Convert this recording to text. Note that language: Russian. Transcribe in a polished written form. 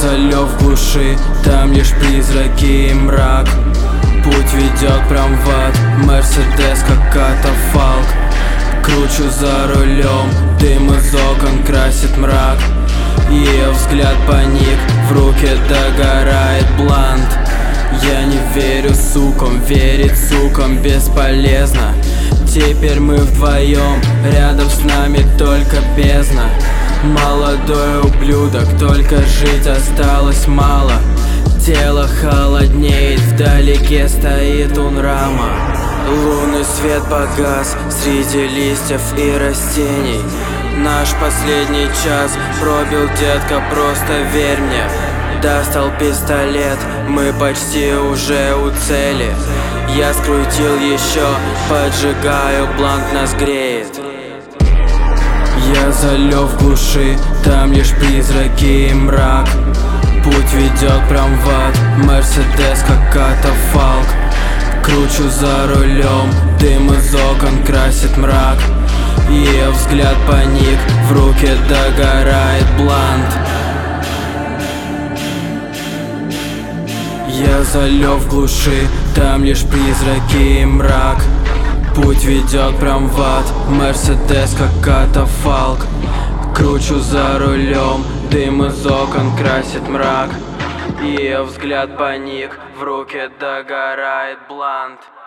залёг в глуши, там лишь призраки и мрак. Путь ведет прям в ад, Мерседес как катафалк. Кручу за рулем, дым из окон красит мрак. Ее взгляд паник, в руке догорает блант. Я не верю сукам, верить сукам бесполезно. Теперь мы вдвоем, рядом с нами только бездна. Молодой ублюдок, только жить осталось мало. Тело холоднеет, вдалеке стоит унрама. Лунный свет погас среди листьев и растений. Наш последний час пробил, детка, просто верь мне. Достал пистолет, мы почти уже у цели. Я скрутил еще, поджигаю, блант нас греет. Я залёг в глуши, там лишь призраки и мрак. Путь ведет прям в ад, Мерседес как катафалк. Кручу за рулем, дым из окон красит мрак. Ее взгляд паник, в руке догорает блант. Я залёг в глуши, там лишь призраки и мрак. Путь ведет прям в ад, Мерседес как катафалк. Кручу за рулем, дым из окон красит мрак. Ее взгляд паник, в руке догорает блант.